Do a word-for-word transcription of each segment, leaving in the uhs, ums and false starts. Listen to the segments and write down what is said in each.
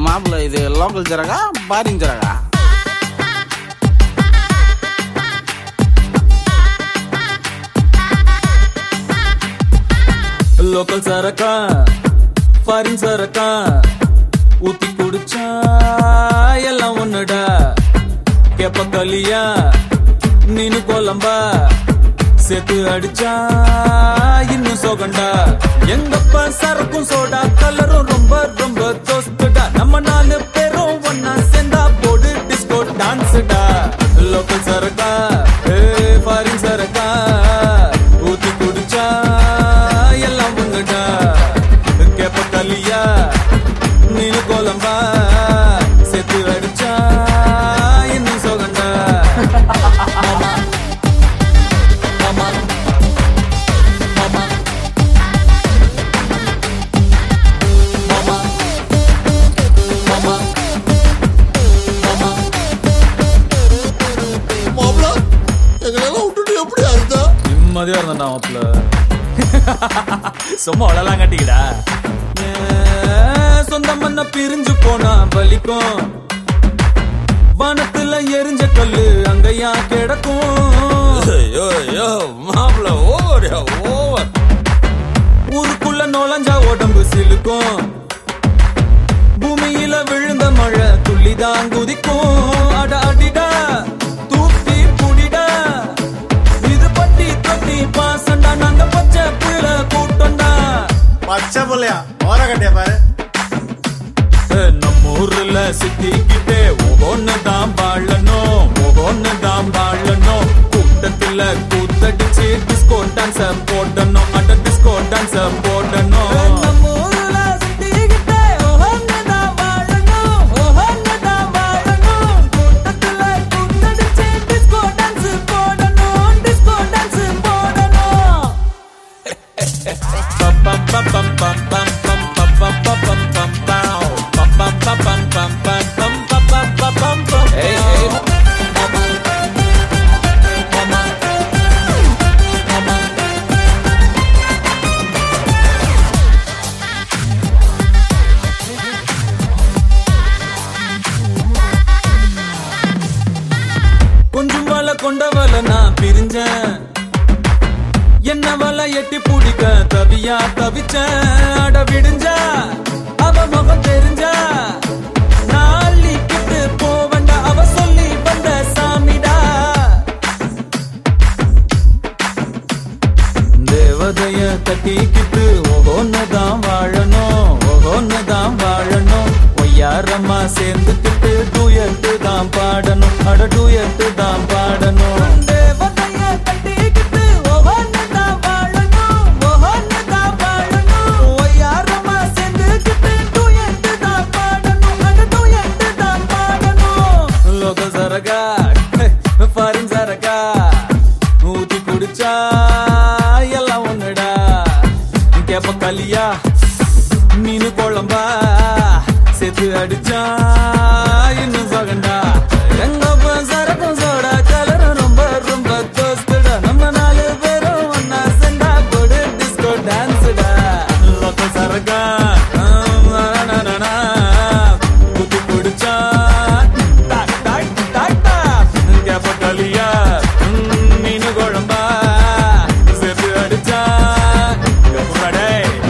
மாப்பிள்ள இது லோக்கல் ஜரகா பாரிங் ஜரகா? லோக்கல் சரக்கா ஃபாரின் சரக்கா ஊத்தி குடிச்சா எல்லாம் ஒண்ணுடா. கேப்ப களியா நீனு கோலம்பா சேர்த்து அடிச்சா இன்னும் சோகண்டா. எங்கப்பா சரக்கும் சோடா கலரும் ரொம்ப ரொம்ப தோஸ்துடா. நம்ம நாலு பேரும் ஒன்னா சேர்ந்தா போடு டிஸ்கோ டான்ஸ்டா. லோக்கல் சரக்கா ஃபாரின் சரக்கா ஊத்தி குடிச்சா எல்லாம் ஒண்ணுடா. கேப்ப களியா நீனு கோலம்பா சேர்த்து அடிச்சா இன்னும் சோகண்டா. நிம்மதியா இருந்தா மாப்பிள்ள சும்மா அழலாம் கட்டிக்கிடா. சொந்த மண்ண பிரிஞ்சு போனா பலிக்கும். வனத்துல எரிஞ்ச கல்லு அங்கயா கிடக்கும். மாப்பிள்ள ஓவர் ஓவர். ஊருக்குள்ள நுழைஞ்சா உடம்பு சிலுக்கும். பூமியில விழுந்த மழை துள்ளிதான் குதிக்கும். அட அடிடா தூக்கி புடிடா. இது பட்டி தொட்டி பாசண்டா. நாங்க பச்சை புள்ள கூட்டண்டா. பச்சை புள்ளையா ஓர கட்டியா பாரு. நம்ம ஊர்ல சித்திக்கிட்டே ஒவ்வொன்னு தான் வாழணும் ஒவ்வொன்னு தான் வாழணும். கூட்டத்துல கூத்தடிச்சு டிஸ்கோ டான்ஸ் போடணும். அட டிஸ்கோ டான்ஸ் போடணும். நம்ம ஊர்ல சித்திக்கிட்டே ஒவ்வொன்னு தான் வாழணும் ஒவ்வொன்னு தான் வாழணும். கூட்டத்துல கூத்தடிச்சு டிஸ்கோ டான்ஸ் போடணும் டிஸ்கோ டான்ஸ் போடணும். பம் பம் பம் பம் பம் பம் பம் பம் பம் பம் பம் பம். கொஞ்சம் வலை கொண்டவல நான் பிரிஞ்சேன். என்ன வலை எட்டி பிடிக்க தவியா தவிச்சேன். அட விடிஞ்சா அவ முகம் தெரிஞ்சா நாளி கிட்டு போவண்டா. அவ சொல்லி வந்த சாமிடா. தேவதைய தட்டிக்கிட்டு ஒவ்வொன்னுதான் வாழணும் ஒவ்வொன்னுதான் வாழணும். ஒய்யாரமா சேர்ந்துக்கிட்டு டூயட்டு தான் பாடணும். அட டூயட்டு தான் பாடணும். தேவதைய தட்டிக்கிட்டு ஒவ்வொன்னுதான் வாழணும் ஒவ்வொன்னுதான் வாழணும். ஒய்யாரமா சேர்ந்துக்கிட்டு டூயட்டு தான் பாடணும். அட டூயட்டு தான் பாடணும். லோக்கல் சரகா ஃபாரின் சரகா ஊத்தி குடிச்சா எல்லாம் ஒண்ணுடா. கேப்ப களியா மீனு குழம்பா சேர்த்து அடிச்சா இன்னும் சகண்டா. எங்கப்ப சரக்கும் சோடா கலரும் ரொம்ப ரொம்ப தோஸ்துடா. நம்ம நாலு பேரும் ஒன்னா சேர்ந்தா போடு டிஸ்கோ டான்ஸ்டா. லோக்கல் சரகா ஊத்தி குடிச்சா கேப்ப களியா மீனு குழம்பா சேர்த்து அடிச்சா கடை.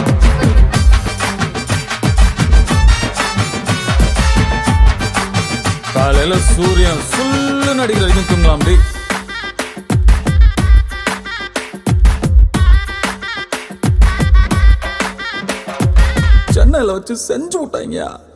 காலையில சூரியன் சுல்லு நடிக்கிற வரைக்கும் தூங்கலாம். அப்படி சென்னையில வச்சு செஞ்சு விட்டாங்க.